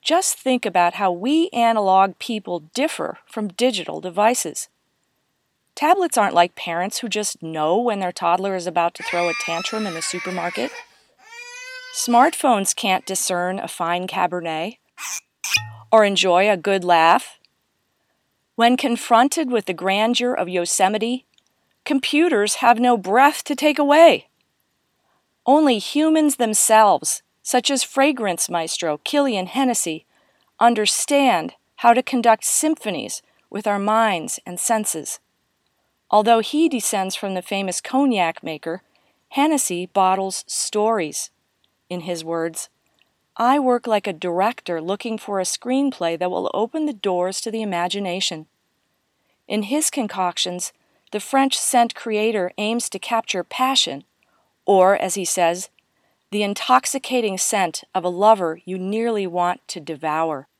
Just think about how we analog people differ from digital devices. Tablets aren't like parents who just know when their toddler is about to throw a tantrum in the supermarket. Smartphones can't discern a fine Cabernet or enjoy a good laugh. When confronted with the grandeur of Yosemite, computers have no breath to take away. Only humans themselves, such as fragrance maestro Killian Hennessy, understand how to conduct symphonies with our minds and senses. Although he descends from the famous cognac maker, Hennessy bottles stories. In his words, "I work like a director looking for a screenplay that will open the doors to the imagination." In his concoctions, the French scent creator aims to capture passion, or, as he says, the intoxicating scent of a lover you nearly want to devour.